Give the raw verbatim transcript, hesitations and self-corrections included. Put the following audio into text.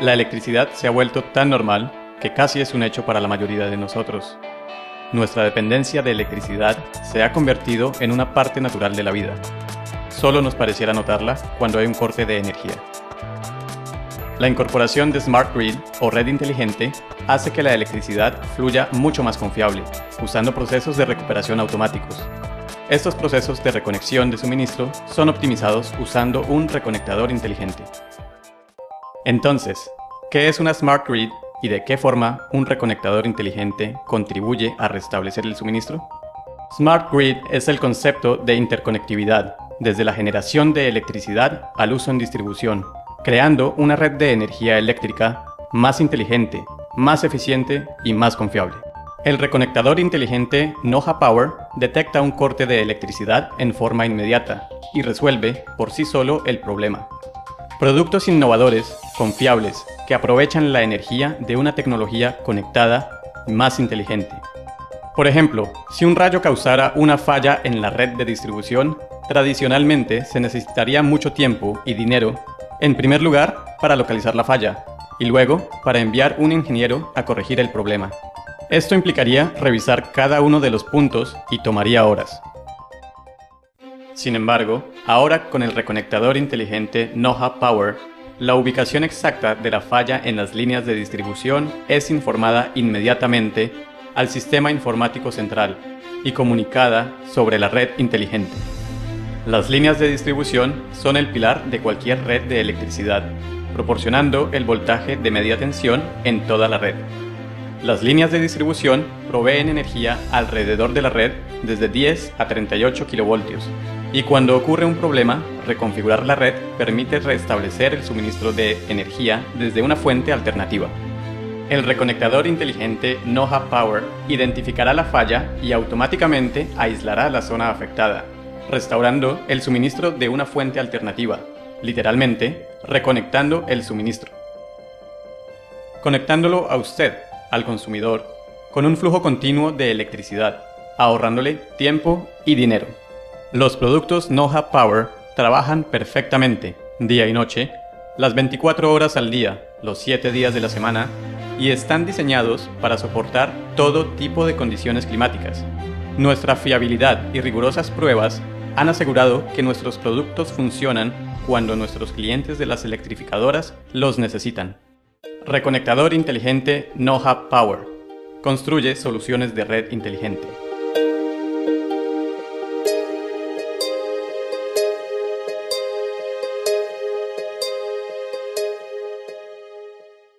La electricidad se ha vuelto tan normal que casi es un hecho para la mayoría de nosotros. Nuestra dependencia de electricidad se ha convertido en una parte natural de la vida. Solo nos pareciera notarla cuando hay un corte de energía. La incorporación de Smart Grid o red inteligente hace que la electricidad fluya mucho más confiable, usando procesos de recuperación automáticos. Estos procesos de reconexión de suministro son optimizados usando un reconectador inteligente. Entonces, ¿qué es una Smart Grid y de qué forma un reconectador inteligente contribuye a restablecer el suministro? Smart Grid es el concepto de interconectividad, desde la generación de electricidad al uso en distribución, creando una red de energía eléctrica más inteligente, más eficiente y más confiable. El reconectador inteligente Noha Power detecta un corte de electricidad en forma inmediata y resuelve por sí solo el problema. Productos innovadores, confiables, que aprovechan la energía de una tecnología conectada y más inteligente. Por ejemplo, si un rayo causara una falla en la red de distribución, tradicionalmente se necesitaría mucho tiempo y dinero, en primer lugar, para localizar la falla, y luego para enviar un ingeniero a corregir el problema. Esto implicaría revisar cada uno de los puntos y tomaría horas. Sin embargo, ahora con el reconectador inteligente Noha Power, la ubicación exacta de la falla en las líneas de distribución es informada inmediatamente al sistema informático central y comunicada sobre la red inteligente. Las líneas de distribución son el pilar de cualquier red de electricidad, proporcionando el voltaje de media tensión en toda la red. Las líneas de distribución proveen energía alrededor de la red desde diez a treinta y ocho kilovoltios, y cuando ocurre un problema, reconfigurar la red permite restablecer el suministro de energía desde una fuente alternativa. El reconectador inteligente Noha Power identificará la falla y automáticamente aislará la zona afectada, restaurando el suministro de una fuente alternativa, literalmente, reconectando el suministro. Conectándolo a usted, al consumidor, con un flujo continuo de electricidad, ahorrándole tiempo y dinero. Los productos Noha Power trabajan perfectamente, día y noche, las veinticuatro horas al día, los siete días de la semana, y están diseñados para soportar todo tipo de condiciones climáticas. Nuestra fiabilidad y rigurosas pruebas han asegurado que nuestros productos funcionan cuando nuestros clientes de las electrificadoras los necesitan. Reconectador inteligente Noha Power. Construye soluciones de red inteligente.